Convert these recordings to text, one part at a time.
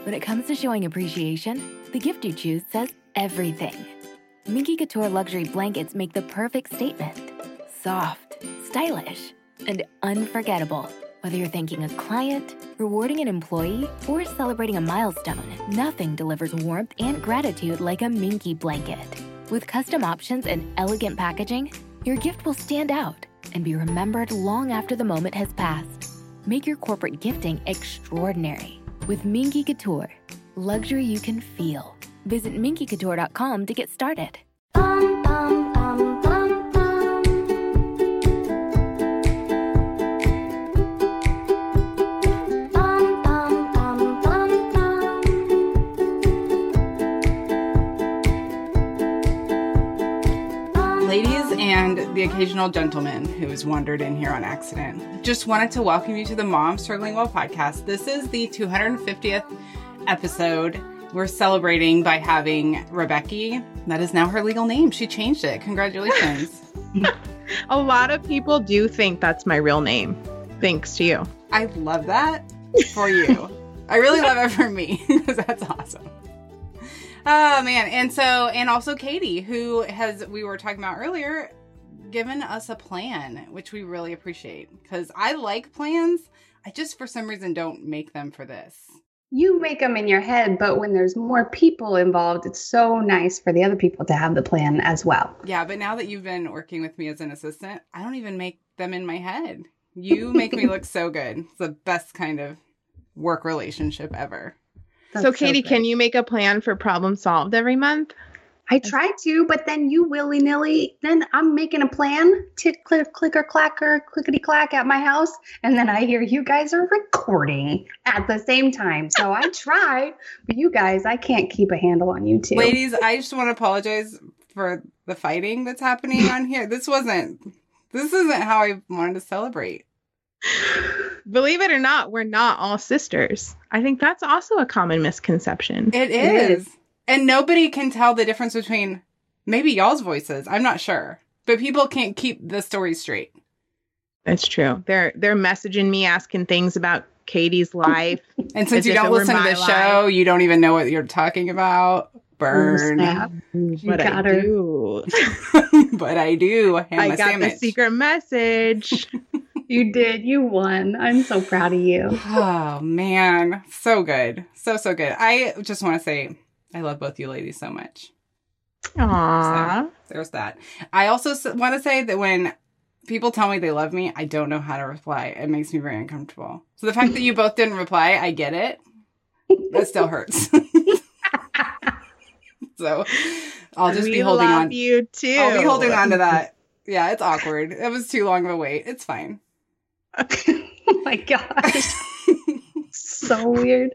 When it comes to showing appreciation, the gift you choose says everything. Minky Couture luxury blankets make the perfect statement. Soft, stylish, and unforgettable. Whether you're thanking a client, rewarding an employee, or celebrating a milestone, nothing delivers warmth and gratitude like a Minky blanket. With custom options and elegant packaging, your gift will stand out and be remembered long after the moment has passed. Make your corporate gifting extraordinary with Minky Couture. Luxury you can feel. Visit minkycouture.com to get started. Ladies and the occasional gentleman who has wandered in here on accident, just wanted to welcome you to the Mom Struggling Well podcast. This is the 250th episode. We're celebrating by having Rebecca. That is now her legal name. She changed it. Congratulations. A lot of people do think that's my real name. Thanks to you. I love that for you. I really love it for me because that's awesome. Oh, man. And also Katie, who we were talking about earlier, given us a plan, which we really appreciate because I like plans. I just, for some reason, don't make them for this. You make them in your head, but when there's more people involved, it's so nice for the other people to have the plan as well. Yeah, but now that you've been working with me as an assistant, I don't even make them in my head. You make me look so good. It's the best kind of work relationship ever. So Katie, can you make a plan for problem solved every month? I try to, but then you willy-nilly, then I'm making a plan, tick, click, clicker, clacker, clickety-clack at my house, and then I hear you guys are recording at the same time. So I try, but you guys, I can't keep a handle on you two. Ladies, I just want to apologize for the fighting that's happening on here. This isn't how I wanted to celebrate. Believe it or not, we're not all sisters. I think that's also a common misconception. It is. And nobody can tell the difference between maybe y'all's voices. I'm not sure. But people can't keep the story straight. That's true. They're messaging me asking things about Katie's life. And since you don't listen to the show, you don't even know what you're talking about. Burn. But I do. But I do. I got the secret message. You did. You won. I'm so proud of you. Oh, man. So good. So good. I just want to say I love both you ladies so much. Aww. So, there's that. I also want to say that when people tell me they love me, I don't know how to reply. It makes me very uncomfortable. So the fact that you both didn't reply, I get it. That still hurts. So I'll just be holding on. You too. I'll be holding on to that. Yeah, it's awkward. It was too long of a wait. It's fine. Oh my gosh. So weird.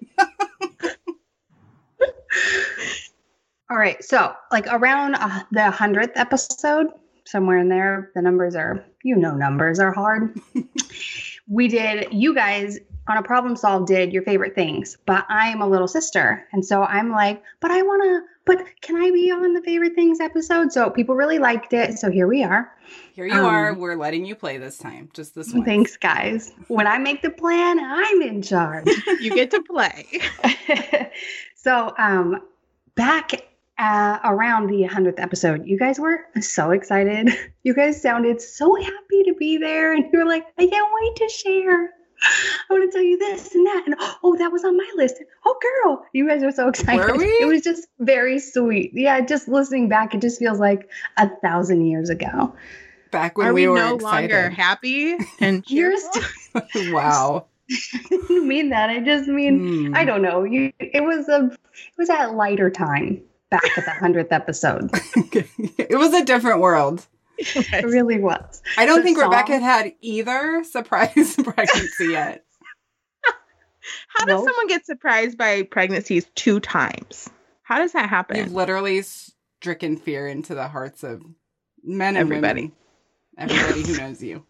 All right. So like around the 100th episode, somewhere in there, the numbers are, numbers are hard. You guys on a problem solved did your favorite things, but I'm a little sister. And so I'm like, but can I be on the favorite things episode? So people really liked it. So here we are. Here you are. We're letting you play this time. Just this one. Thanks, guys. When I make the plan, I'm in charge. You get to play. So back around the 100th episode, you guys were so excited. You guys sounded so happy to be there. And you were like, I can't wait to share. I want to tell you this and that. And oh, that was on my list. Oh, girl. You guys were so excited. Were we? It was just very sweet. Yeah, just listening back, it just feels like 1,000 years ago. Back when we were no excited. Longer happy and cheerful? Wow. I didn't mean that. I just mean, I don't know. It was that lighter time back at the 100th episode. It was a different world. It really was. I don't think Rebecca had either surprise pregnancy yet. How does someone get surprised by pregnancies 2 times? How does that happen? You've literally stricken fear into the hearts of men and women. Everybody who knows you.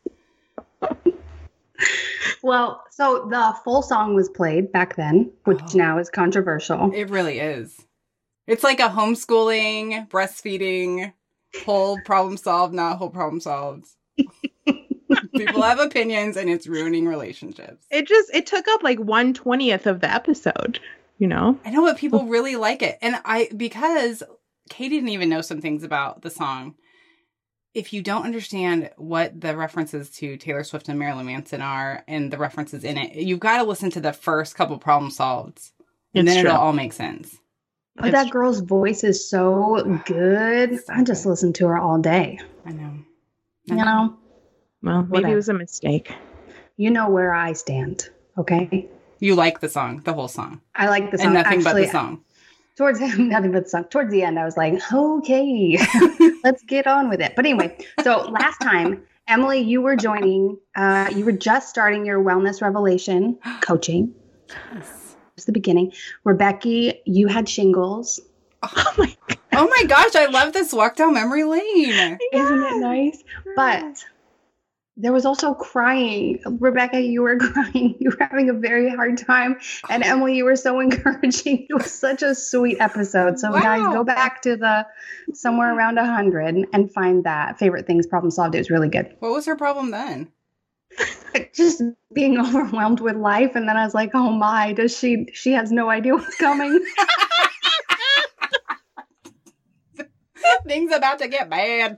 Well, so the full song was played back then, which now is controversial. It really is. It's like a homeschooling, breastfeeding, whole problem solved, not whole problem solved. People have opinions and it's ruining relationships. It took up like 1/20th of the episode. you know? I know, but people really like it. And because Katie didn't even know some things about the song. If you don't understand what the references to Taylor Swift and Marilyn Manson are and the references in it, you've got to listen to the first couple Problem Solved. And then it'll all make sense. But that girl's voice is so good. I just listen to her all day. I know. You know? Well, maybe it was a mistake. You know where I stand, okay? You like the song, the whole song. I like the song. And nothing but the song. Nothing but the song. Towards the end, I was like, okay, let's get on with it. But anyway, so last time, Emily, you were joining, you were just starting your Wellness Revelation coaching. Yes. It's the beginning. Rebecca, you had shingles. Oh my God. Oh my gosh, I love this walk down memory lane. Isn't it nice? But there was also crying. Rebecca, you were crying. You were having a very hard time. And Emily, you were so encouraging. It was such a sweet episode. So guys, go back to the somewhere around 100 and find that Favorite Things Problem Solved. It was really good. What was her problem then? Just being overwhelmed with life. And then I was like, oh my, she has no idea what's coming. Things about to get bad.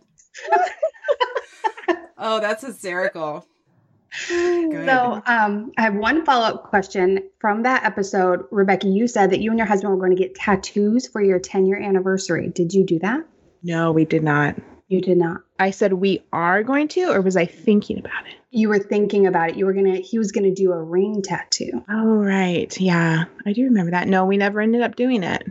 Oh, that's hysterical. Good. So I have one follow-up question from that episode. Rebecca, you said that you and your husband were going to get tattoos for your 10-year anniversary. Did you do that? No, we did not. You did not. I said we are going to, or was I thinking about it? You were thinking about it. He was going to do a ring tattoo. Oh, right. Yeah, I do remember that. No, we never ended up doing it.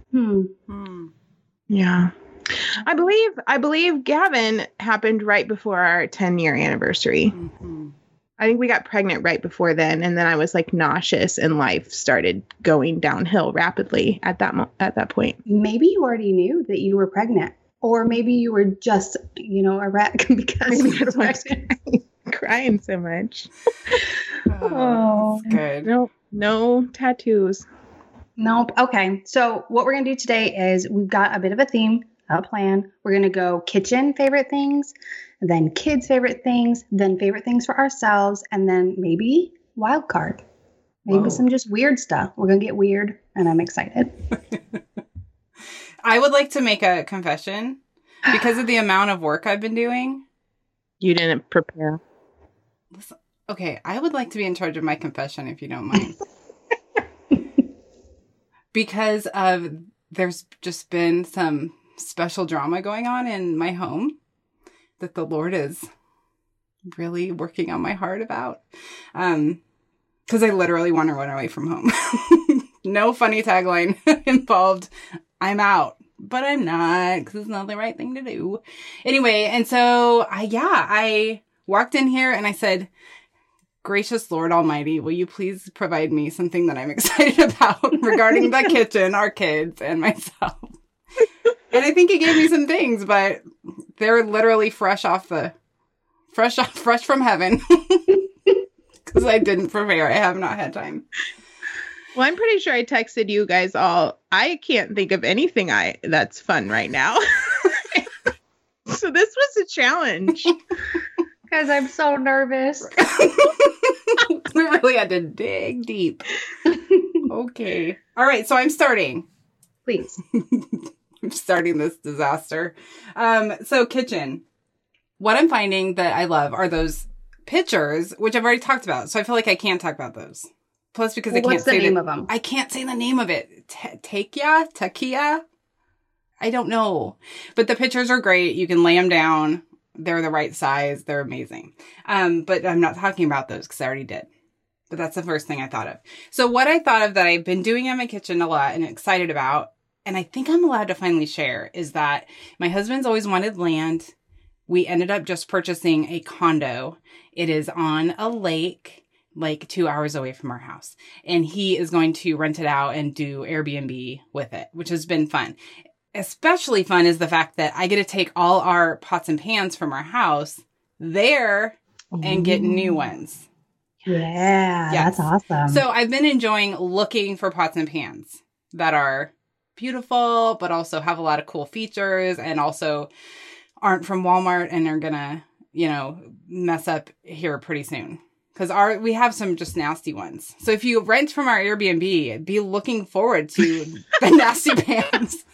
Yeah. I believe Gavin happened right before our 10-year anniversary. Mm-hmm. I think we got pregnant right before then, and then I was like nauseous, and life started going downhill rapidly at that point. Maybe you already knew that you were pregnant, or maybe you were just, a wreck because you were pregnant. Crying so much. Oh, that's good. No tattoos. Nope. Okay. So what we're going to do today is we've got a bit of a theme. A plan. We're going to go kitchen favorite things, then kids favorite things, then favorite things for ourselves, and then maybe wild card. Maybe some just weird stuff. We're going to get weird, and I'm excited. I would like to make a confession because of the amount of work I've been doing. You didn't prepare. Listen, okay, I would like to be in charge of my confession if you don't mind. Because there's just been some special drama going on in my home that the Lord is really working on my heart about. Because I literally want to run away from home. No funny tagline involved. I'm out. But I'm not, because it's not the right thing to do. Anyway, and so I walked in here and I said, gracious Lord Almighty, will you please provide me something that I'm excited about regarding the kitchen, our kids, and myself? And I think he gave me some things, but they're literally fresh from heaven. Because I didn't prepare. I have not had time. Well, I'm pretty sure I texted you guys all. I can't think of anything that's fun right now. So this was a challenge. Because I'm so nervous. We really had to dig deep. Okay. All right. So I'm starting. Please. I'm starting this disaster. So kitchen. What I'm finding that I love are those pictures, which I've already talked about. So I feel like I can't talk about those. Plus, because I can't say the name of them. I can't say the name of it. Takia? I don't know. But the pictures are great. You can lay them down. They're the right size. They're amazing. But I'm not talking about those because I already did. But that's the first thing I thought of. So what I thought of that I've been doing in my kitchen a lot and excited about, and I think I'm allowed to finally share, is that my husband's always wanted land. We ended up just purchasing a condo. It is on a lake, like 2 hours away from our house. And he is going to rent it out and do Airbnb with it, which has been fun. Especially fun is the fact that I get to take all our pots and pans from our house there and get new ones. Yeah, yes. That's awesome. So I've been enjoying looking for pots and pans that are beautiful, but also have a lot of cool features and also aren't from Walmart and are going to, mess up here pretty soon. because we have some just nasty ones. So if you rent from our Airbnb, be looking forward to the nasty pans.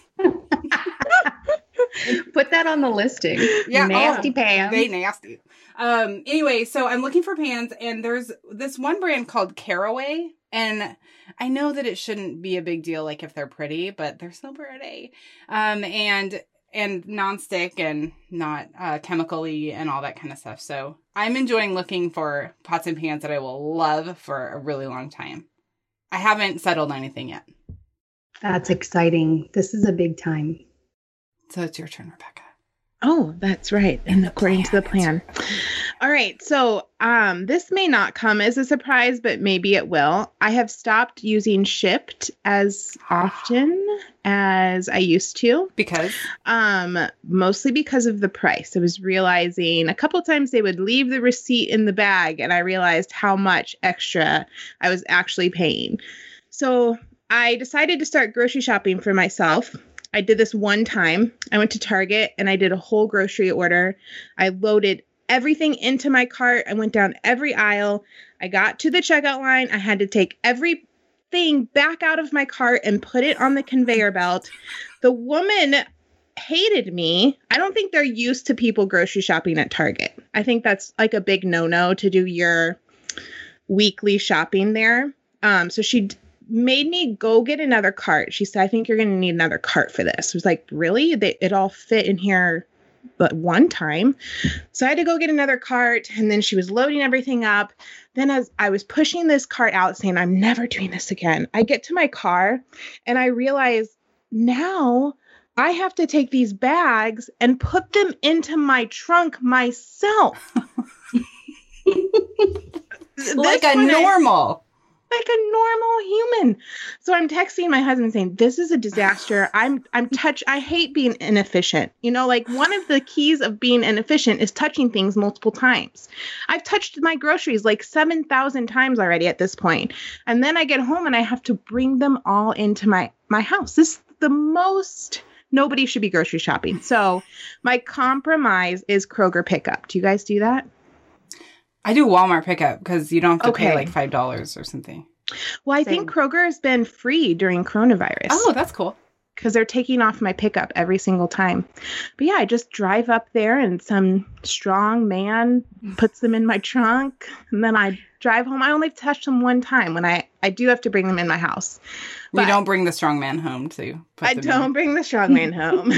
Put that on the listing. Yeah, nasty pans. They nasty. Anyway, so I'm looking for pans, and there's this one brand called Caraway, and I know that it shouldn't be a big deal, like if they're pretty, but they're so pretty. And nonstick and not chemically and all that kind of stuff. So I'm enjoying looking for pots and pans that I will love for a really long time. I haven't settled on anything yet. That's exciting. This is a big time. So it's your turn, Rebecca. Oh, that's right. And according to the plan. All right. So this may not come as a surprise, but maybe it will. I have stopped using Shipt as often as I used to. Because? Mostly because of the price. I was realizing a couple times they would leave the receipt in the bag, and I realized how much extra I was actually paying. So I decided to start grocery shopping for myself. I did this one time. I went to Target and I did a whole grocery order. I loaded everything into my cart. I went down every aisle. I got to the checkout line. I had to take everything back out of my cart and put it on the conveyor belt. The woman hated me. I don't think they're used to people grocery shopping at Target. I think that's like a big no-no to do your weekly shopping there. So she made me go get another cart. She said, I think you're going to need another cart for this. I was like, really? It all fit in here but one time. So I had to go get another cart, and then she was loading everything up. Then as I was pushing this cart out saying, I'm never doing this again, I get to my car and I realize now I have to take these bags and put them into my trunk myself. Like a normal human. So I'm texting my husband saying, this is a disaster. I hate being inefficient. You know, like one of the keys of being inefficient is touching things multiple times. I've touched my groceries like 7,000 times already at this point. And then I get home and I have to bring them all into my house. This is the most, nobody should be grocery shopping. So my compromise is Kroger pickup. Do you guys do that? I do Walmart pickup because you don't have to pay like $5 or something. Well, I think Kroger has been free during coronavirus. Oh, that's cool. Because they're taking off my pickup every single time. But yeah, I just drive up there and some strong man puts them in my trunk. And then I drive home. I only touch them one time when I do have to bring them in my house. But you don't bring the strong man home to put I them don't bring the strong man home.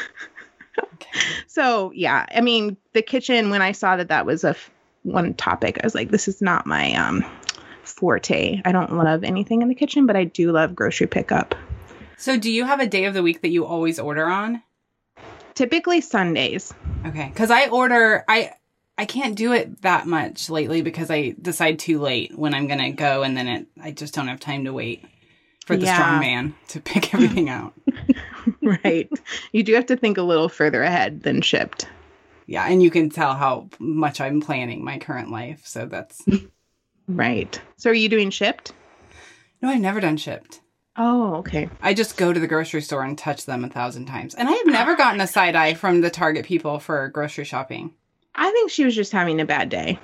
Okay. So yeah, I mean, the kitchen, when I saw that was one topic, I was like, this is not my forte. I don't love anything in the kitchen, but I do love grocery pickup. So do you have a day of the week that you always order on? Typically Sundays. Okay. Because I can't do it that much lately because I decide too late when I'm going to go, and then I just don't have time to wait for the strong man to pick everything out. Right. You do have to think a little further ahead than Shipt. Yeah, and you can tell how much I'm planning my current life, so that's... Right. So are you doing Shipt? No, I've never done Shipt. Oh, okay. I just go to the grocery store and touch them 1,000 times. And I have never gotten a side eye from the Target people for grocery shopping. I think she was just having a bad day.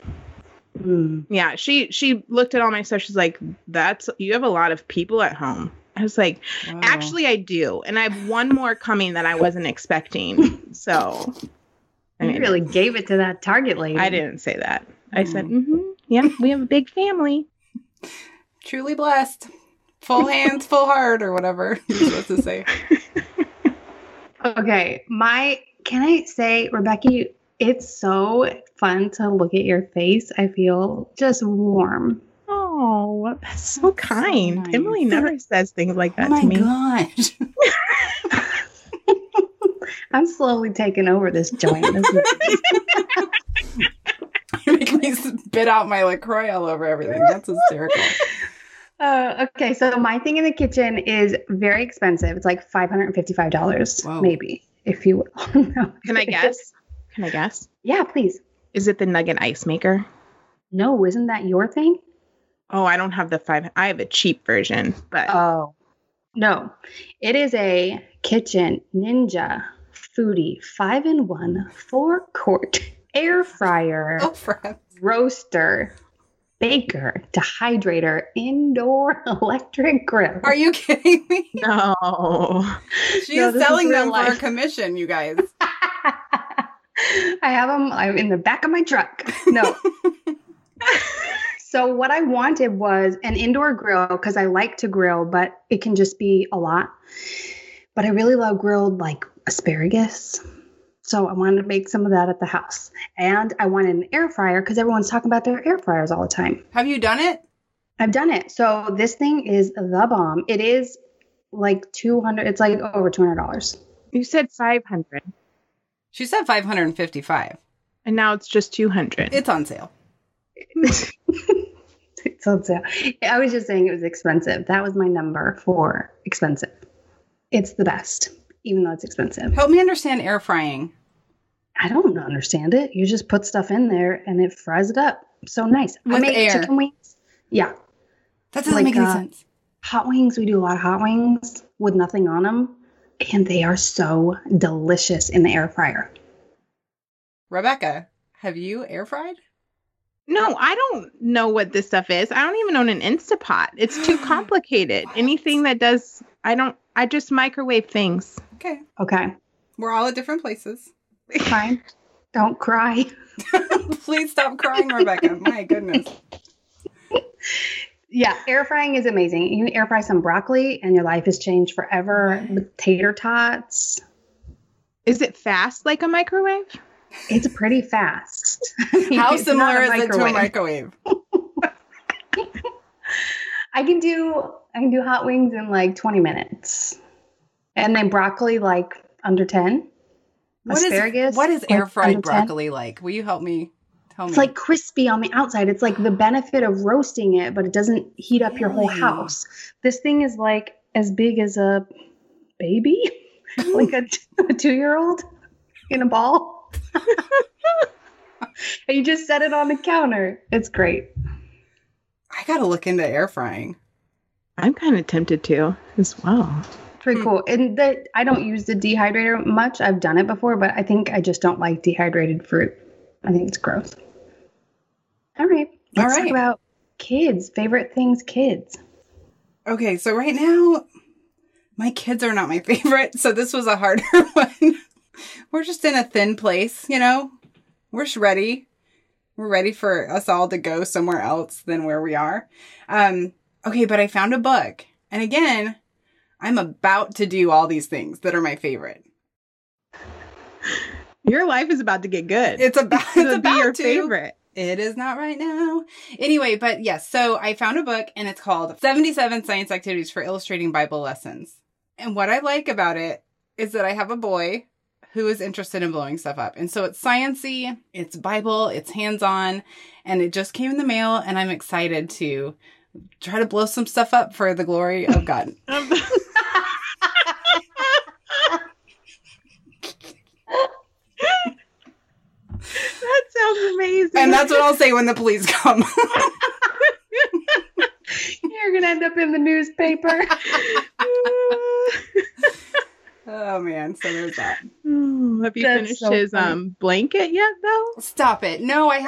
Yeah, she looked at all my stuff. She's like, you have a lot of people at home. I was like, Wow. Actually, I do. And I have one more coming that I wasn't expecting. So... You really gave it to that Target lady. I didn't say that. I said, yeah, we have a big family. Truly blessed. Full hands, full heart, or whatever you're supposed to say. Okay. Can I say, Rebecca, it's so fun to look at your face. I feel just warm. Oh, that's so kind. nice. Emily never says things like that Oh to me. my gosh. I'm slowly taking over this joint. You're making me spit out my LaCroix all over everything. That's hysterical. Okay, so my thing in the kitchen is very expensive. It's like $555, Whoa. maybe, if you will. No. Can I guess? Yeah, please. Is it the nugget ice maker? No, isn't that your thing? Oh, I don't have I have a cheap version, but Oh, no. It is a Kitchen Ninja Foodie 5-in-1 4-quart air fryer Oh, friends. roaster. Baker Dehydrator Indoor Electric Grill. Are you kidding me? No. She No, is this is selling real them for a life. commission, you guys. I have them in the back of my truck. No. So what I wanted was an indoor grill because I like to grill, but it can just be a lot. But I really love grilled like asparagus. So I wanted to make some of that at the house. And I wanted an air fryer because everyone's talking about their air fryers all the time. Have you done it? I've done it. So this thing is the bomb. It is like $200. It's like over $200. You said 500, She said 555. and now it's just 200. It's on sale. It's on sale. I was just saying it was expensive. That was my number for expensive. It's the best, even though it's expensive. Help me understand air frying. I don't understand it. You just put stuff in there and it fries it up. So nice. With I make air. chicken wings. Yeah. That doesn't Like, make any sense. Hot wings. We do a lot of hot wings with nothing on them. And they are so delicious in the air fryer. Rebecca, have you air fried? No, I don't know what this stuff is. I don't even own an Instapot. It's too complicated. What? Anything that does, I just microwave things. Okay. Okay. We're all at different places. Fine. Don't cry. Please stop crying, Rebecca. My goodness. Yeah, air frying is amazing. You air fry some broccoli and your life has changed forever. With tater tots. Is it fast like a microwave? It's pretty fast. How It's similar not is it to a microwave? I can do hot wings in like 20 minutes. And then broccoli like under 10. Asparagus. What is like, air fried under 10. broccoli like? Will you help me? Tell me. It's like crispy on the outside. It's like the benefit of roasting it, but it doesn't heat up your whole Really? house. This thing is like as big as a baby, like a 2-year-old in a ball. And you just set it on the counter. It's great. I gotta look into air frying. I'm kind of tempted to as well. Pretty cool. And I don't use the dehydrator much. I've done it before, but I think I just don't like dehydrated fruit. I think it's gross. All right. Let's All right. talk about kids. Favorite things kids. Okay, so right now, my kids are not my favorite, so this was a harder one. We're just in a thin place, you know? We're just ready. We're ready for us all to go somewhere else than where we are. Okay, but I found a book. And again, I'm about to do all these things that are my favorite. Your life is about to get good. It's about It'll be your to. favorite. It is not right now. Anyway, but yes, so I found a book and it's called 77 Science Activities for Illustrating Bible Lessons. And what I like about it is that I have a boy who is interested in blowing stuff up. And so it's sciencey, it's Bible, it's hands-on, and it just came in the mail and I'm excited to try to blow some stuff up for the glory of God. That sounds amazing. And that's what I'll say when the police come. You're going to end up in the newspaper. Oh man, so there's that. Have you That's finished so his funny. blanket yet, though? Stop it. No, I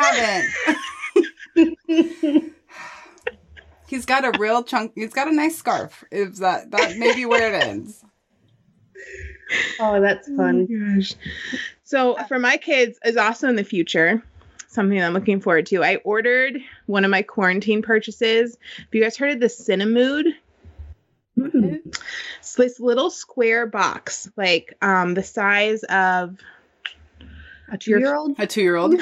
haven't. He's got a real chunk. He's got a nice scarf. Is that may be where it ends. Oh, that's fun. Gosh. So for my kids, is also in the future, something I'm looking forward to. I ordered one of my quarantine purchases. Have you guys heard of the Cinemood? It's this little square box, like the size of A 2-year-old? A 2-year-old.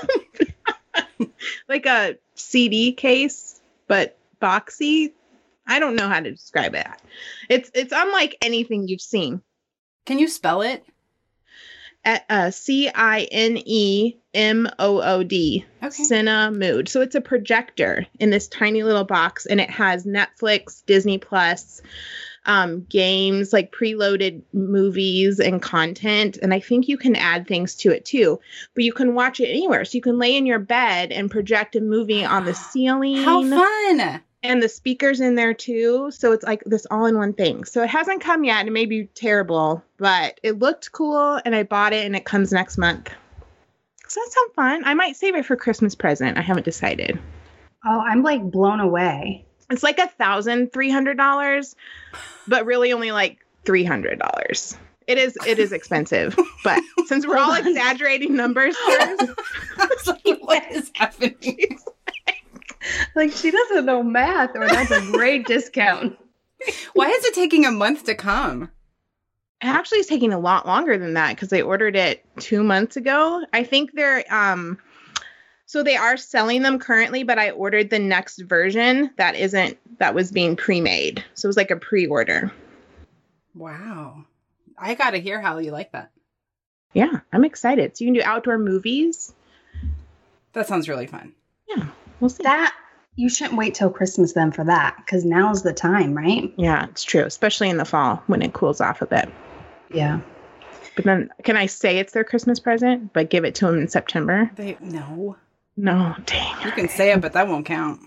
like a CD case, but boxy. I don't know how to describe it. It's unlike anything you've seen. Can you spell it? At Cinemood. Okay. Cinemood. So it's a projector in this tiny little box, and it has Netflix, Disney Plus, games, like preloaded movies and content. And I think you can add things to it too, but you can watch it anywhere. So you can lay in your bed and project a movie on the ceiling. How fun! And the speakers in there too. So it's like this all-in-one thing. So it hasn't come yet. It may be terrible, but it looked cool and I bought it and it comes next month. So that sounds fun. I might save it for Christmas present. I haven't decided. Oh, I'm like blown away. It's like $1,300, but really only like $300. It is expensive, but since we're all exaggerating numbers here, I was like, what is happening? Like, she doesn't know math, or that's a great discount. Why is it taking a month to come? it actually is taking a lot longer than that because I ordered it 2 months ago. I think they're so they are selling them currently, but I ordered the next version that was being pre-made. So it was like a pre-order. Wow. I got to hear how you like that. Yeah, I'm excited. So you can do outdoor movies. That sounds really fun. Yeah, we'll see. That you shouldn't wait till Christmas then for that, because now's the time, right? Yeah, it's true, especially in the fall when it cools off a bit. Yeah. But then, can I say it's their Christmas present, but give it to them in September? No. No, dang. You can say it, but that won't count.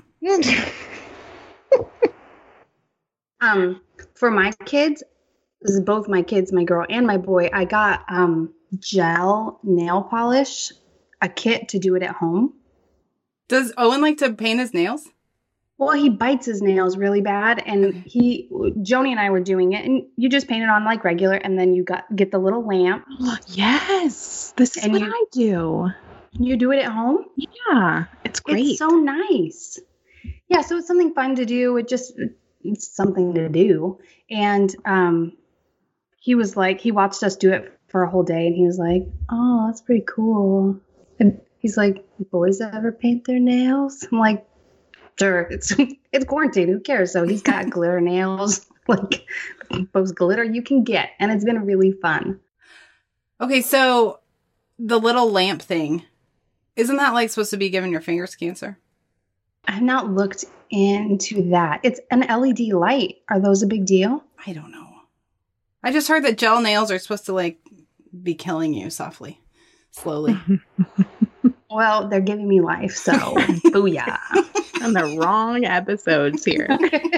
For my kids, this is both my kids, my girl and my boy, I got gel nail polish, a kit to do it at home. Does Owen like to paint his nails? Well, he bites his nails really bad, and Joni and I were doing it, and you just paint it on like regular, and then you get the little lamp. Yes, this is what I do. You do it at home? Yeah, it's great. It's so nice. Yeah, so it's something fun to do. It's something to do. And he was like, he watched us do it for a whole day, and he was like, oh, that's pretty cool. And he's like, boys ever paint their nails? I'm like, sure, it's quarantine, who cares? So he's got glitter nails, like most glitter you can get, and it's been really fun. Okay, so the little lamp thing, isn't that like supposed to be giving your fingers cancer? I've not looked into that. It's an LED light. Are those a big deal? I don't know. I just heard that gel nails are supposed to like be killing you softly, slowly. Well, they're giving me life, so booyah. On the wrong episodes here.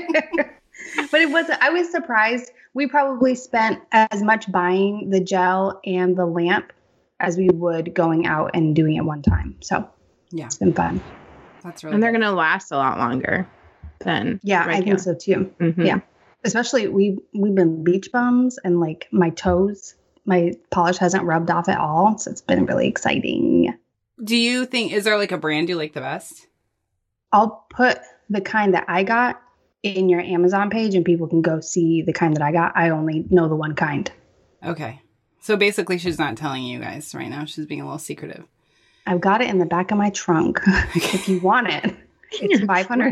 But I was surprised. We probably spent as much buying the gel and the lamp as we would going out and doing it one time. So yeah, it's been fun. That's really and they're going to last a lot longer than regular. I think so too. Mm-hmm. Yeah. Especially we've been beach bums, and like my toes, my polish hasn't rubbed off at all. So it's been really exciting. Do you think, is there like a brand you like the best? I'll put the kind that I got in your Amazon page, and people can go see the kind that I got. I only know the one kind. Okay. So basically she's not telling you guys right now. She's being a little secretive. I've got it in the back of my trunk. If you want it, it's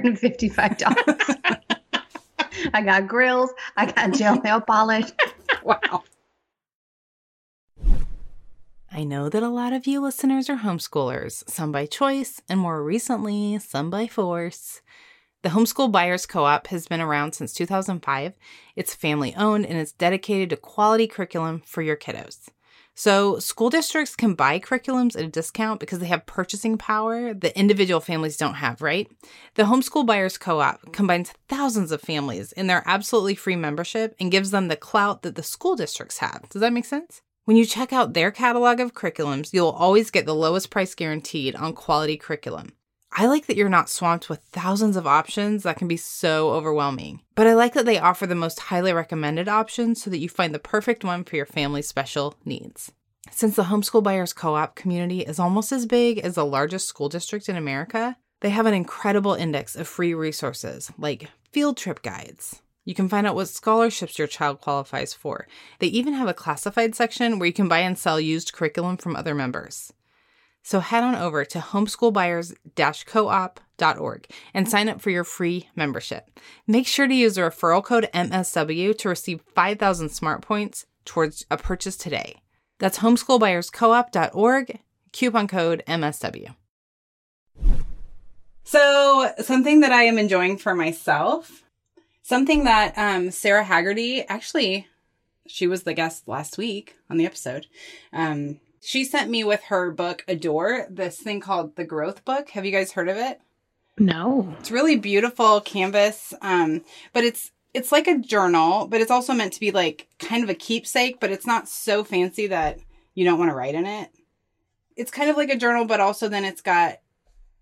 $555. I got grills. I got gel nail polish. Wow. I know that a lot of you listeners are homeschoolers, some by choice, and more recently, some by force. The Homeschool Buyers Co-op has been around since 2005. It's family-owned, and it's dedicated to quality curriculum for your kiddos. So school districts can buy curriculums at a discount because they have purchasing power that individual families don't have, right? The Homeschool Buyers Co-op combines thousands of families in their absolutely free membership and gives them the clout that the school districts have. Does that make sense? When you check out their catalog of curriculums, you'll always get the lowest price guaranteed on quality curriculum. I like that you're not swamped with thousands of options that can be so overwhelming. But I like that they offer the most highly recommended options so that you find the perfect one for your family's special needs. Since the Homeschool Buyers Co-op community is almost as big as the largest school district in America, they have an incredible index of free resources like field trip guides. You can find out what scholarships your child qualifies for. They even have a classified section where you can buy and sell used curriculum from other members. So head on over to homeschoolbuyers-coop.org and sign up for your free membership. Make sure to use the referral code MSW to receive 5,000 smart points towards a purchase today. That's homeschoolbuyers-coop.org, coupon code MSW. So something that I am enjoying for myself, something that Sarah Haggerty, actually, she was the guest last week on the episode. She sent me with her book, Adore, this thing called The Growth Book. Have you guys heard of it? No. It's really beautiful canvas, but it's like a journal, but it's also meant to be like kind of a keepsake, but it's not so fancy that you don't want to write in it. It's kind of like a journal, but also then it's got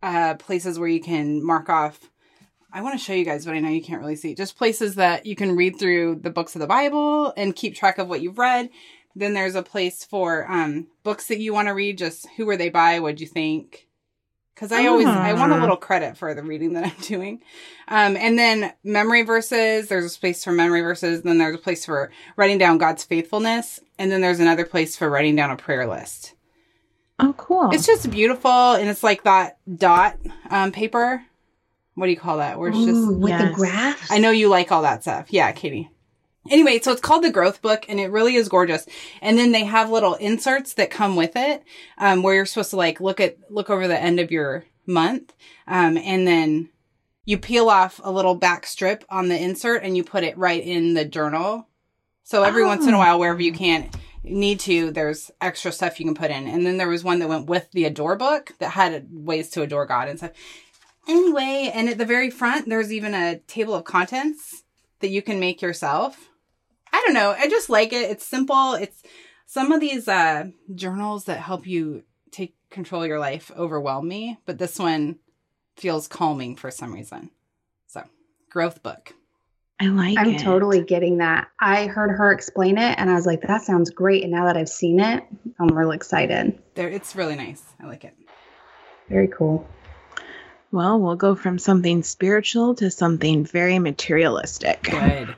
places where you can mark off. I want to show you guys, but I know you can't really see. Just places that you can read through the books of the Bible and keep track of what you've read. Then there's a place for books that you want to read. Just who were they by? What'd you think? Because I want a little credit for the reading that I'm doing. And then memory verses. There's a space for memory verses. Then there's a place for writing down God's faithfulness. And then there's another place for writing down a prayer list. Oh, cool. It's just beautiful. And it's like that dot paper. What do you call that? Where it's just with the graphs. I know you like all that stuff. Yeah, Katie. Anyway, so it's called The Growth Book, and it really is gorgeous. And then they have little inserts that come with it, where you're supposed to like look over the end of your month, and then you peel off a little back strip on the insert and you put it right in the journal. So every once in a while, wherever you need to, there's extra stuff you can put in. And then there was one that went with the Adore book that had ways to adore God and stuff. Anyway, and at the very front, there's even a table of contents that you can make yourself. I don't know. I just like it. It's simple. It's some of these journals that help you take control of your life overwhelm me, but this one feels calming for some reason. So, Growth Book. I like it. I'm totally getting that. I heard her explain it and I was like, that sounds great. And now that I've seen it, I'm real excited. It's really nice. I like it. Very cool. Well, we'll go from something spiritual to something very materialistic. Good.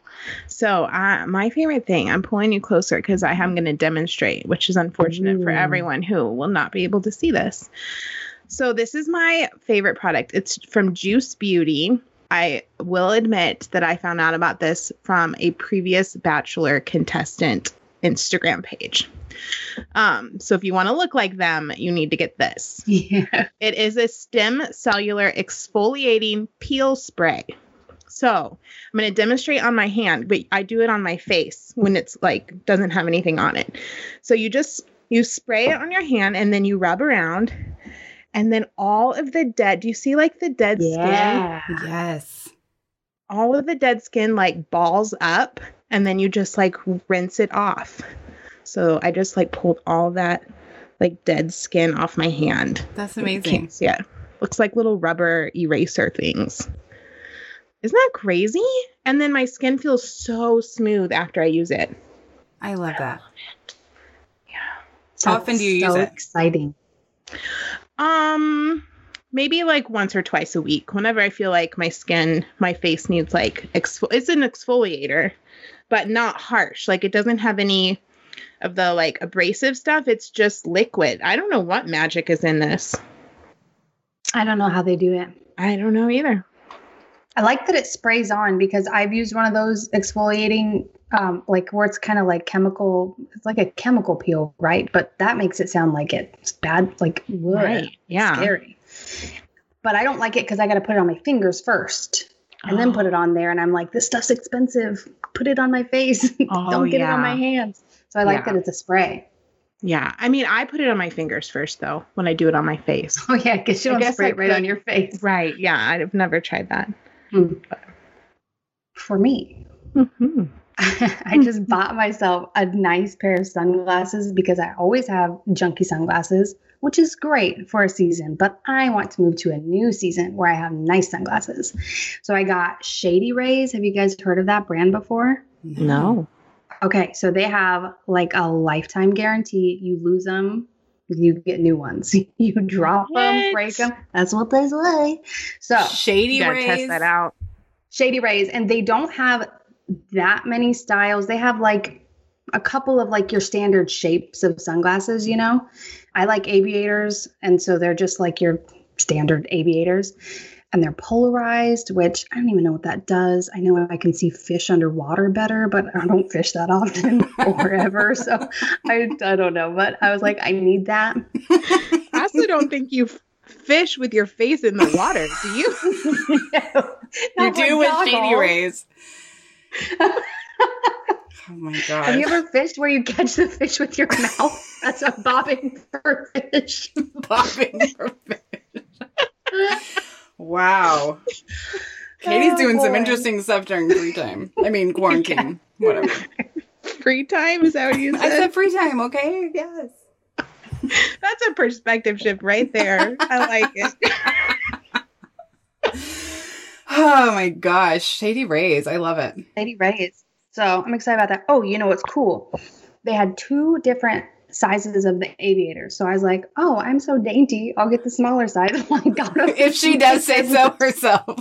So my favorite thing, I'm pulling you closer because I am going to demonstrate, which is unfortunate for everyone who will not be able to see this. So this is my favorite product. It's from Juice Beauty. I will admit that I found out about this from a previous Bachelor contestant Instagram page. So if you want to look like them, you need to get this. Yeah. It is a stem cellular exfoliating peel spray. So I'm going to demonstrate on my hand, but I do it on my face when it's like doesn't have anything on it. So you spray it on your hand and then you rub around, and then all of the dead, do you see like the dead skin? Yes. All of the dead skin like balls up, and then you just like rinse it off. So I just like pulled all that like dead skin off my hand. That's amazing. Yeah. Looks like little rubber eraser things. Isn't that crazy? And then my skin feels so smooth after I use it. I love that. Yeah. How often do you use it? Exciting. Maybe like once or twice a week. Whenever I feel like my face needs like it's an exfoliator, but not harsh. Like it doesn't have any of the like abrasive stuff. It's just liquid. I don't know what magic is in this. I don't know how they do it. I don't know either. I like that it sprays on because I've used one of those exfoliating, like where it's kind of like chemical. It's like a chemical peel, right? But that makes it sound like it's bad, like wood. Right. Yeah. Scary. But I don't like it because I got to put it on my fingers first and then put it on there. And I'm like, this stuff's expensive. Put it on my face. Don't get it on my hands. So I like that it's a spray. Yeah. I mean, I put it on my fingers first, though, when I do it on my face. Oh, yeah. Because you don't spray it right on your face. Right. Yeah. I've never tried that. For me, I just bought myself a nice pair of sunglasses because I always have junky sunglasses, which is great for a season, but I want to move to a new season where I have nice sunglasses. So I got Shady Rays. Have you guys heard of that brand before? No. Okay. So they have like a lifetime guarantee. You lose them, you get new ones. You drop them, break them. That's what they say. So Shady Rays. Test that out. Shady Rays, and they don't have that many styles. They have like a couple of like your standard shapes of sunglasses, you know. I like aviators, and so they're just like your standard aviators. And they're polarized, which I don't even know what that does. I know I can see fish underwater better, but I don't fish that often or ever. So I don't know. But I was like, I need that. I also don't think you fish with your face in the water, do you? No, you do with Shady Rays. Oh my god. Have you ever fished where you catch the fish with your mouth? That's a bobbing for fish. Bobbing for fish. Wow. Katie's doing some interesting stuff during free time. I mean, quarantine. Whatever. Free time? Is that what you said? I said free time, okay? Yes. That's a perspective shift right there. I like it. Oh my gosh. Shady Rays. I love it. Lady Ray's. So I'm excited about that. Oh, you know what's cool? They had 2 different sizes of the aviators. So I was like, oh, I'm so dainty. I'll get the smaller size. Oh my God. If she does say so herself.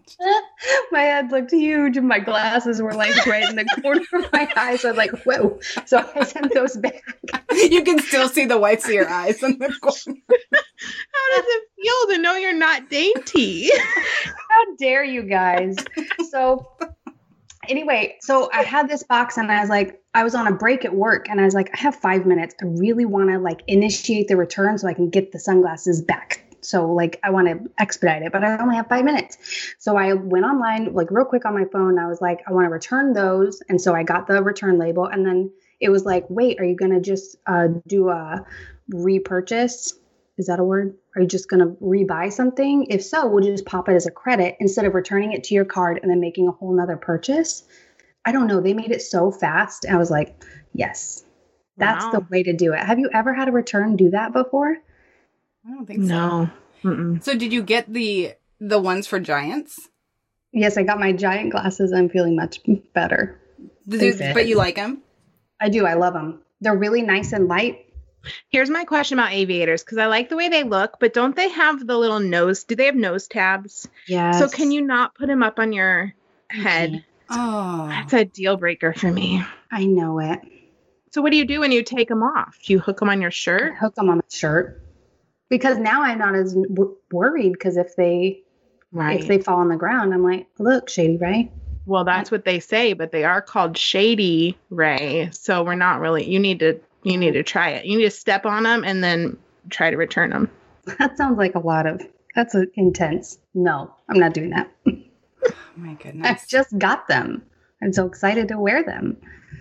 My head looked huge and my glasses were like right in the corner of my eyes. So I was like, whoa. So I sent those back. You can still see the whites of your eyes in the corner. How does it feel to know you're not dainty? How dare you guys? So anyway, so I had this box and I was like, I was on a break at work and I was like, I have 5 minutes. I really want to like initiate the return so I can get the sunglasses back. So like I want to expedite it, but I only have 5 minutes. So I went online like real quick on my phone. I was like, I want to return those. And so I got the return label and then it was like, wait, are you going to just do a repurchase? Is that a word? Are you just going to rebuy something? If so, we'll just pop it as a credit instead of returning it to your card and then making a whole nother purchase. I don't know. They made it so fast. I was like, yes, that's the way to do it. Have you ever had a return do that before? I don't think so. No. Mm-mm. So did you get the ones for Giants? Yes, I got my giant glasses. I'm feeling much better. But you like them? I do. I love them. They're really nice and light. Here's my question about aviators, because I like the way they look, but don't they have the little nose? Do they have nose tabs? Yeah. So can you not put them up on your head? Oh. That's a deal breaker for me. I know it. So what do you do when you take them off? Do you hook them on your shirt? I hook them on my shirt. Because now I'm not as worried because if they fall on the ground, I'm like, look, Shady Ray. Well, that's what they say, but they are called Shady Ray. So we're not really, you need to try it. You need to step on them and then try to return them. That sounds like that's intense. No, I'm not doing that. Oh my goodness. I just got them. I'm so excited to wear them.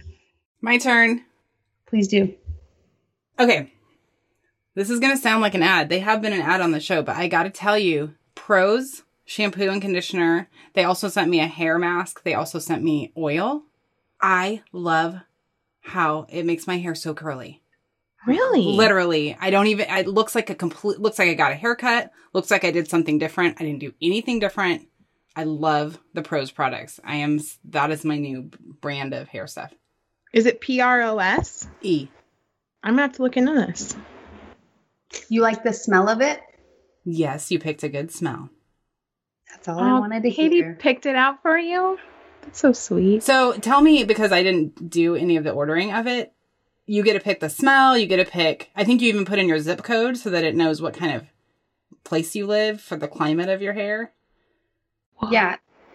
My turn. Please do. Okay. This is going to sound like an ad. They have been an ad on the show, but I got to tell you, Prose shampoo and conditioner. They also sent me a hair mask. They also sent me oil. I love how it makes my hair so curly. Really? Literally. It looks like I got a haircut. Looks like I did something different. I didn't do anything different. I love the Prose products. That is my new brand of hair stuff. Is it PROS? E. I'm going to have to look into this. You like the smell of it? Yes, you picked a good smell. That's all I wanted to Katie hear. picked it out for you? That's so sweet. So tell me, because I didn't do any of the ordering of it, you get to pick the smell, you get to pick, I think you even put in your zip code so that it knows what kind of place you live for the climate of your hair. Yeah.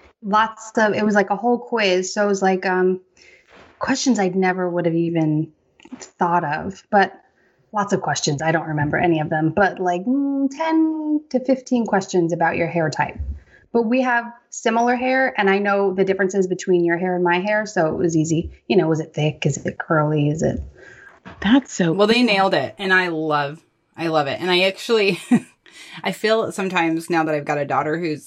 It was like a whole quiz. So it was like questions I'd never would have even thought of, but lots of questions. I don't remember any of them, but like 10 to 15 questions about your hair type. But we have similar hair, and I know the differences between your hair and my hair, so it was easy. Was it thick? Is it curly? Is it? That's so well, they nailed it, and I love it. And I actually, I feel sometimes now that I've got a daughter who's,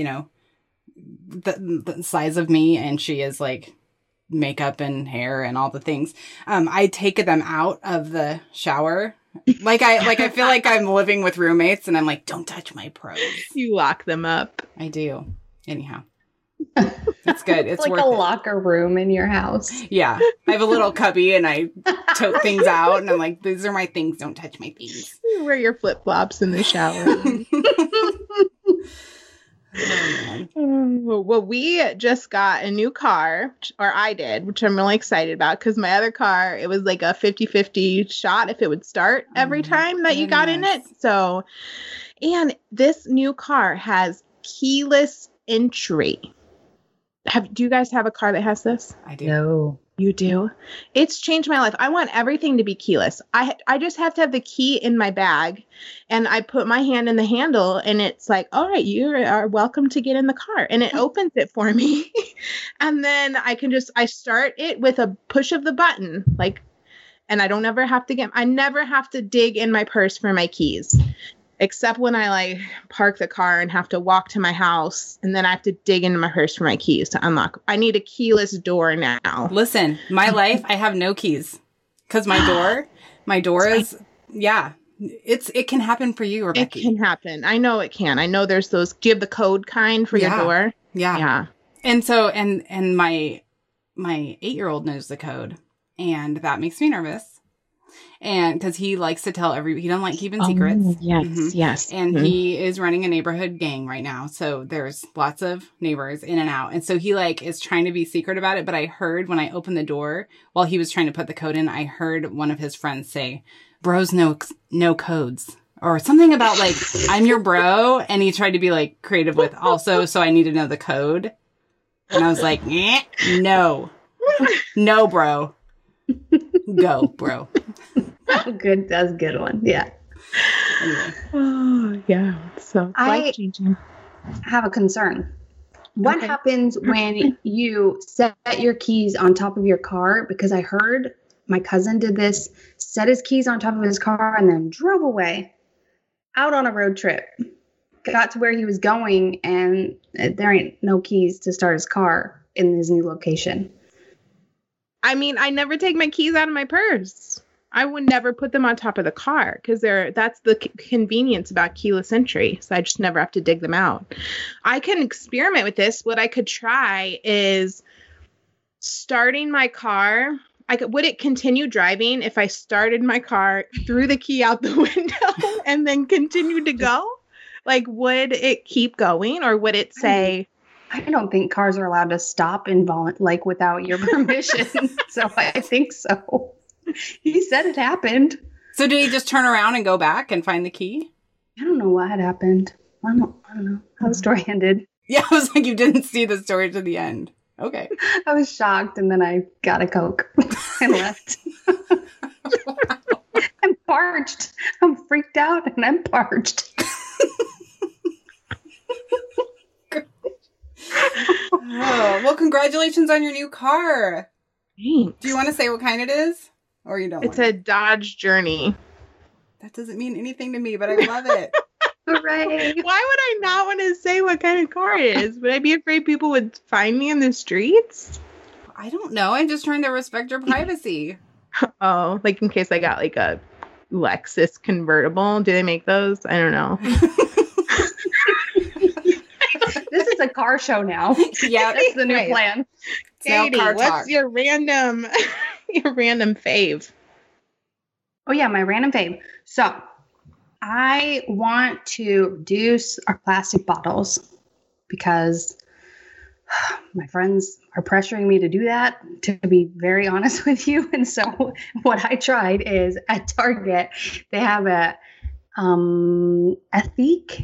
the size of me, and she is like makeup and hair and all the things. I take them out of the shower. I feel like I'm living with roommates and I'm like, don't touch my Prose. You lock them up. I do. Anyhow. It's good. It's like worth a it. locker room in your house. Yeah. I have a little cubby and I tote things out and I'm like, these are my things. Don't touch my things. You wear your flip-flops in the shower. Well, we just got a new car, or I did, which I'm really excited about because my other car, it was like a 50-50 shot if it would start every time that you got in it. So, and this new car has keyless entry. Do you guys have a car that has this? I do. No. You do? It's changed my life. I want everything to be keyless. I just have to have the key in my bag, and I put my hand in the handle, and it's like, all right, you are welcome to get in the car. And it opens it for me. And then I start it with a push of the button, and I never have to dig in my purse for my keys. Except when I park the car and have to walk to my house, and then I have to dig into my purse for my keys to unlock. I need a keyless door now. Listen, my life, I have no keys because my door is yeah, it can happen for you, Rebecca. It can happen. I know it can. I know there's those. Do you have the code kind for your door? Yeah. Yeah. And so, and my 8-year-old knows the code, and that makes me nervous. And because he likes to tell he doesn't like keeping secrets. Yes, Mhm. yes. And he is running a neighborhood gang right now. So there's lots of neighbors in and out. And so he is trying to be secret about it. But I heard when I opened the door while he was trying to put the code in, I heard one of his friends say, "Bros, no codes." Or something about I'm your bro. And he tried to be creative with also, so I need to know the code. And I was like, no, bro. Go, bro. Oh, good. That's a good one. Yeah. Anyway. Oh, yeah. So life changing. I have a concern. What Okay. happens when you set your keys on top of your car? Because I heard my cousin did this, set his keys on top of his car and then drove away out on a road trip. Got to where he was going and there ain't no keys to start his car in his new location. I mean, I never take my keys out of my purse. I would never put them on top of the car because that's the convenience about keyless entry. So I just never have to dig them out. I can experiment with this. What I could try is starting my car. Would it continue driving if I started my car, threw the key out the window, and then continued to go? Would it keep going, or would it say? I don't think cars are allowed to stop without your permission. So I think so. He said it happened. So did he just turn around and go back and find the key? I don't know what had happened. I don't know how the story ended. Yeah, I was like, you didn't see the story to the end. Okay. I was shocked, and then I got a Coke and left. I'm parched. I'm freaked out, and I'm parched. Oh, well, congratulations on your new car. Thanks. Do you want to say what kind it is? Or you don't? It's a Dodge Journey. That doesn't mean anything to me, but I love it. Hooray. Why would I not want to say what kind of car it is? Would I be afraid people would find me in the streets? I don't know. I'm just trying to respect your privacy. Oh, in case I got a Lexus convertible. Do they make those? I don't know. This is a car show now. Yeah. That's the new Right. plan. It's now Katie, car what's talk. your random fave? Oh, yeah, my random fave. So I want to reduce our plastic bottles because my friends are pressuring me to do that, to be very honest with you. And so what I tried is at Target, they have a Ethique,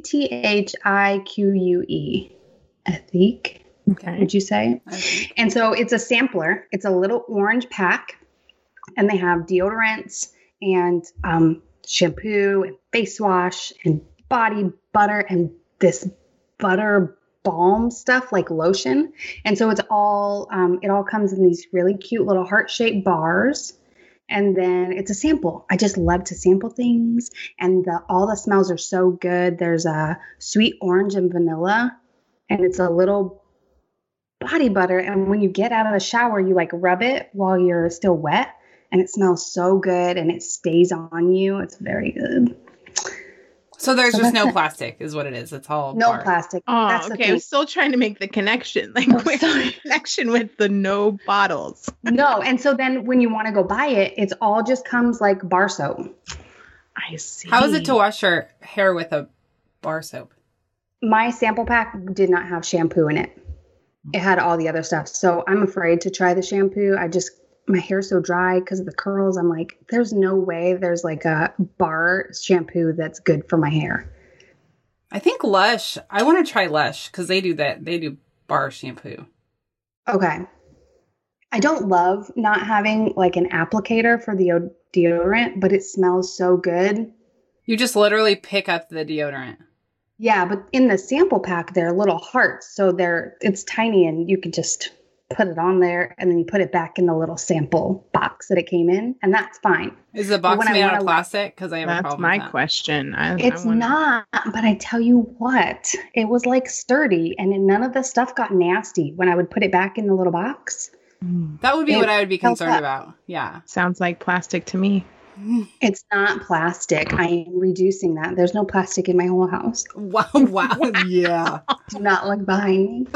ETHIQUE. Ethique, Okay. would you say? I think. And so it's a sampler. It's a little orange pack, and they have deodorants and shampoo and face wash and body butter and this butter balm stuff like lotion. And so it's all it all comes in these really cute little heart-shaped bars. And then it's a sample. I just love to sample things, and all the smells are so good. There's a sweet orange and vanilla, and it's a little body butter. And when you get out of the shower, you rub it while you're still wet, and it smells so good, and it stays on you. It's very good. So there's So just that's no it. plastic is what it is. It's all No bark. plastic. Oh, That's the okay. I thing. was still trying to make the connection. Oh, Where's sorry. the connection with the no bottles? No, and so then when you want to go buy it, it's all just comes like bar soap. I see. How is it to wash your hair with a bar soap? My sample pack did not have shampoo in it. It had all the other stuff. So I'm afraid to try the shampoo. My hair's so dry because of the curls. I'm like, there's no way there's a bar shampoo that's good for my hair. I think Lush. I want to try Lush because they do that. They do bar shampoo. Okay. I don't love not having an applicator for the deodorant, but it smells so good. You just literally pick up the deodorant. Yeah, but in the sample pack, they're little hearts. So it's tiny, and you can just put it on there, and then you put it back in the little sample box that it came in, and that's fine. Is the box when I made out of wanna- plastic? Because I have a That's problem my with that. question. It's not, but I tell you what, it was sturdy, and none of the stuff got nasty when I would put it back in the little box. That would be It what I would be held concerned up. about. Yeah. Sounds like plastic to me. It's not plastic. I am reducing that. There's no plastic in my whole house. Wow. Yeah. Do not look behind me.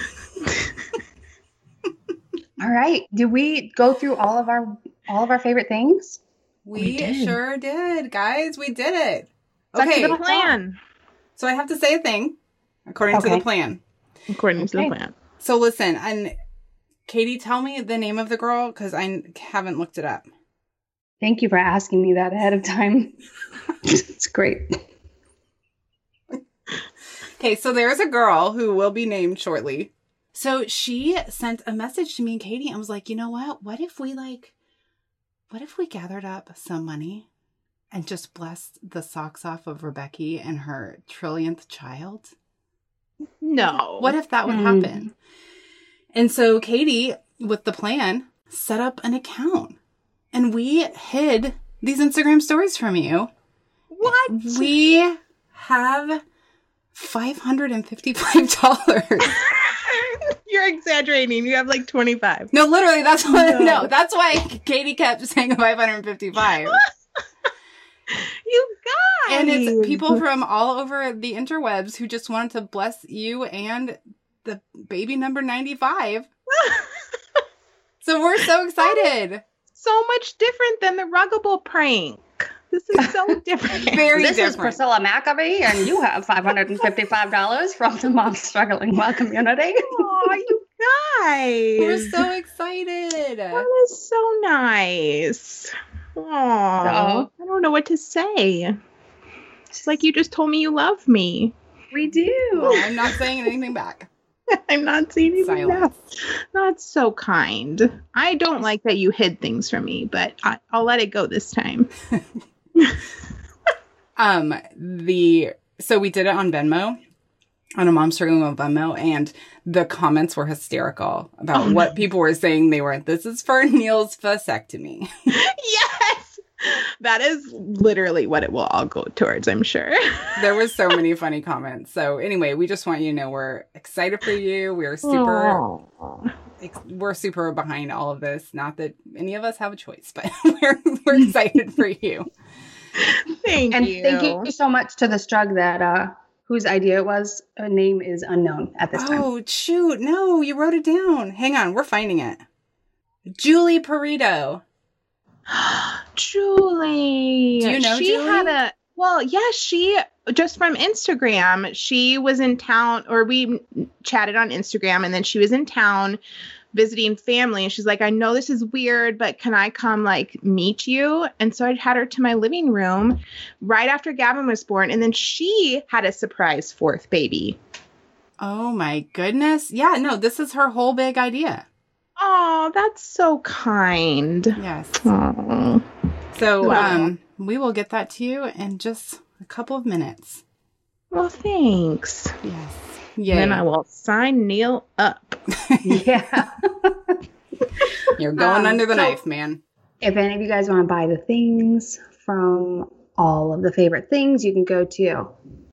All right. Did we go through all of our favorite things? We sure did, guys. We did it. Okay. The plan. So I have to say a thing according to the plan. According to the plan. So listen, and Katie, tell me the name of the girl because I haven't looked it up. Thank you for asking me that ahead of time. It's great. Okay, so there's a girl who will be named shortly. So she sent a message to me and Katie and was like, you know what? What if we gathered up some money and just blessed the socks off of Rebecca and her trillionth child? No. What if that would happen? And so Katie, with the plan, set up an account. And we hid these Instagram stories from you. What? We have $555. You're exaggerating. You have like 25. No, literally, that's what. No, that's why Katie kept saying 555. You guys. And it's people from all over the interwebs who just wanted to bless you and the baby number 95. So we're so excited. So much different than the Ruggable prank. This is so different. Very This different. is Priscilla McAbee, and you have $555 from the Mom Struggling Well community. Oh, you guys. We're so excited. That is so nice. Oh, I don't know what to say. It's like you just told me you love me. We do. Well, I'm not saying anything back. I'm not saying anything back. Silence. That's so kind. I don't like that you hid things from me, but I'll let it go this time. So we did it on Venmo, on a Mom Struggling with Venmo, and the comments were hysterical about what people were saying. They were, this is for Neil's vasectomy. Yes! That is literally what it will all go towards, I'm sure. There were so many funny comments. So anyway, we just want you to know we're excited for you. We're super behind all of this. Not that any of us have a choice, but we're excited for you. Thank you. Thank you so much to the Strug that whose idea it was. A name is unknown at this time. Oh, shoot. No, you wrote it down. Hang on. We're finding it. Julie Perito. Julie. Do you know Julie? She just from Instagram, she was in town, or we chatted on Instagram, and then she was in town visiting family, and she's like, I know this is weird, but can I come like meet you? And so I had her to my living room right after Gavin was born, and then she had a surprise fourth baby. Oh my goodness. Yeah, no, this is her whole big idea. Oh, that's so kind. Yes. Oh. So Wow. we will get that to you in just a couple of minutes. Well, thanks. Yes. Then I will sign Neil up. Yeah. You're going under the knife, man. If any of you guys want to buy the things from all of the favorite things, you can go to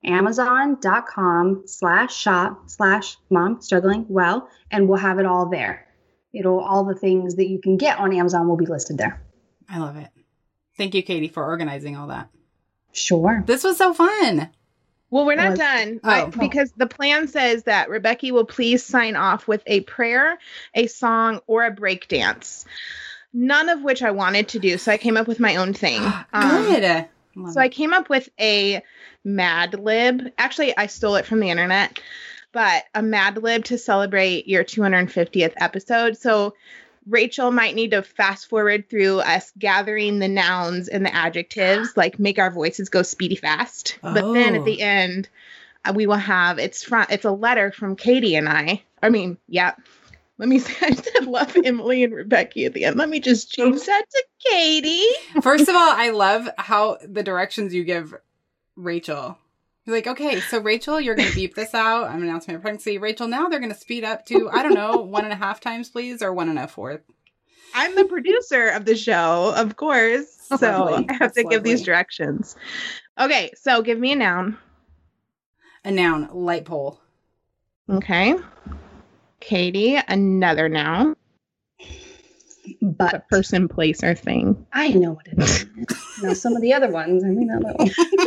amazon.com/shop/momstrugglingwell, and we'll have it all there. All the things that you can get on Amazon will be listed there. I love it. Thank you, Katie, for organizing all that. Sure. This was so fun. Well, we're not done because the plan says that Rebecca will please sign off with a prayer, a song, or a break dance. None of which I wanted to do, so I came up with my own thing. Good. So I came up with a Mad Lib. Actually, I stole it from the internet, but a Mad Lib to celebrate your 250th episode. So Rachel might need to fast forward through us gathering the nouns and the adjectives, like make our voices go speedy fast. But then at the end, we will have it's a letter from Katie and I. I mean, yeah. Let me say, I said love Emily and Rebecca at the end. Let me just change that to Katie. First of all, I love how the directions you give Rachel. You're like, okay, so Rachel, you're going to beep this out. I'm announcing my pregnancy. Rachel, now they're going to speed up to, I don't know, 1.5 times, please, or 1 1/4. I'm the producer of the show, of course. So Lovely. I have That's to give these lovely. directions. Okay, so give me a noun. A noun, light pole. Okay. Katie, another noun. But A person, place, or thing. I know what it is. Now, some of the other ones, I may not know.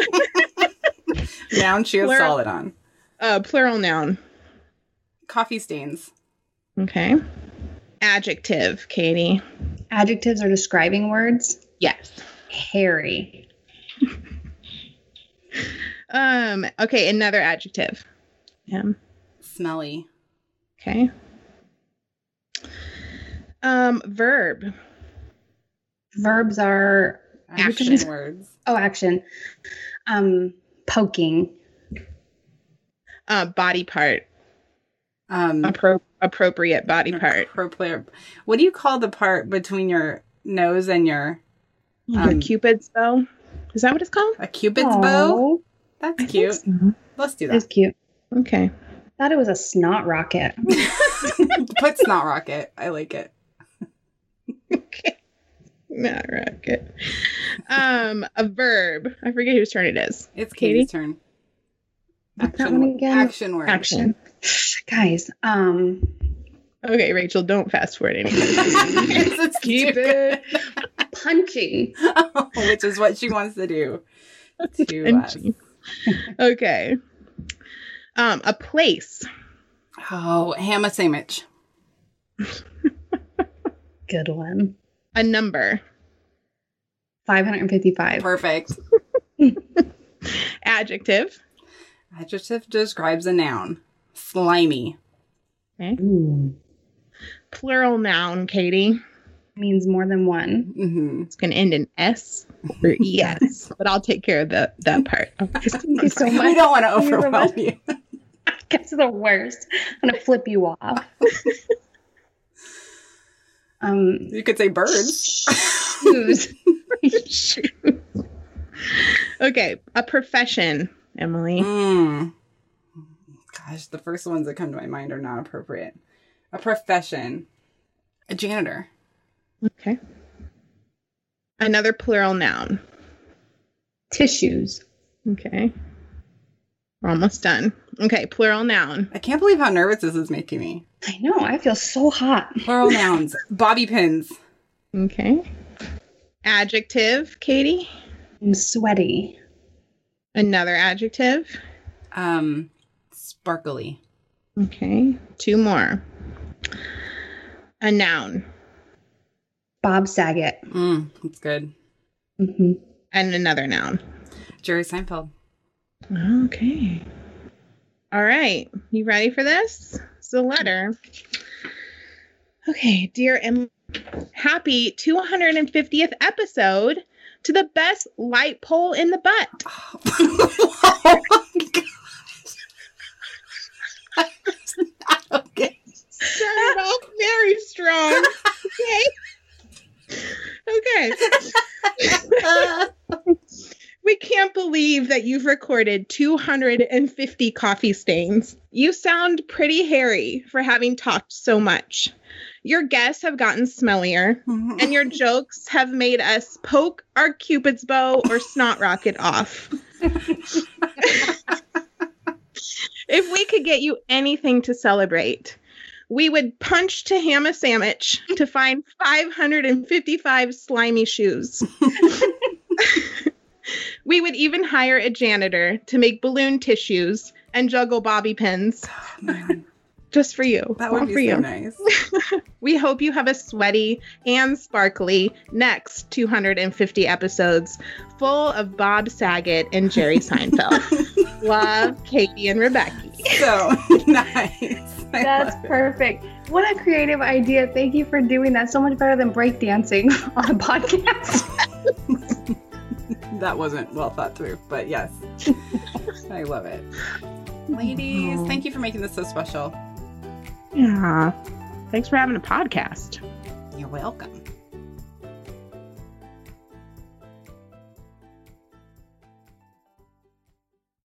Noun she has Plural. solid on. Plural noun. Coffee stains. Okay. Adjective, Katie. Adjectives are describing words. Yes. Hairy. Okay, another adjective. Smelly. Okay. Verb. Verbs are Action words. action. Poking. Body part. Um, Appropriate body part. appropriate. What do you call the part between your nose and your The Cupid's bow. Is that what it's called? a Cupid's bow? Oh, That's I cute. think so. Let's do that's that. cute. Okay. Thought it was a snot rocket. Put snot rocket. I like it. Okay. Not rocket. A verb. I forget whose turn it is. It's Katie? Katie's turn. What's that one again? Action word. Action. Guys, Okay, Rachel, don't fast forward anything. It's Keep stupid. punching. Which is what she wants to do to us. Okay. A place. Oh, ham a sandwich. Good one. A number. 555. Perfect. Adjective. Adjective describes a noun. Slimy. Okay. Ooh. Plural noun, Katie. Means more than one. Mm-hmm. It's going to end in S or ES, but I'll take care of that part. Thank you so much. We don't want to Thank you so overwhelm much. you. That's the worst. I'm gonna flip you off. You could say birds. Shoes. Okay, a profession, Emily. Gosh, the first ones that come to my mind are not appropriate. A profession. A janitor. Okay. Another plural noun. Tissues. Okay. We're almost done. Okay, plural noun. I can't believe how nervous this is making me. I know. I feel so hot. Plural nouns. Bobby pins. Okay. Adjective, Katie. I'm sweaty. Another adjective. Sparkly. Okay. Two more. A noun. Bob Saget. That's good. Mm-hmm. And another noun. Jerry Seinfeld. Okay. All right. You ready for this? It's a letter. Okay, dear Emily, happy 250th episode to the best light pole in the butt. Oh my gosh. Okay. Started off very strong. Okay. We can't believe that you've recorded 250 coffee stains. You sound pretty hairy for having talked so much. Your guests have gotten smellier, and your jokes have made us poke our Cupid's bow or snot rocket off. If we could get you anything to celebrate, we would punch to ham a sandwich to find 555 slimy shoes. We would even hire a janitor to make balloon tissues and juggle bobby pins. Oh, man. Just for you. That All would for be so you. nice. We hope you have a sweaty and sparkly next 250 episodes full of Bob Saget and Jerry Seinfeld. Love, Katie and Rebecca. So nice. That's perfect. What a creative idea. Thank you for doing that. So much better than breakdancing on a podcast. That wasn't well thought through, but yes. I love it. Ladies, thank you for making this so special. Yeah. Thanks for having a podcast. You're welcome.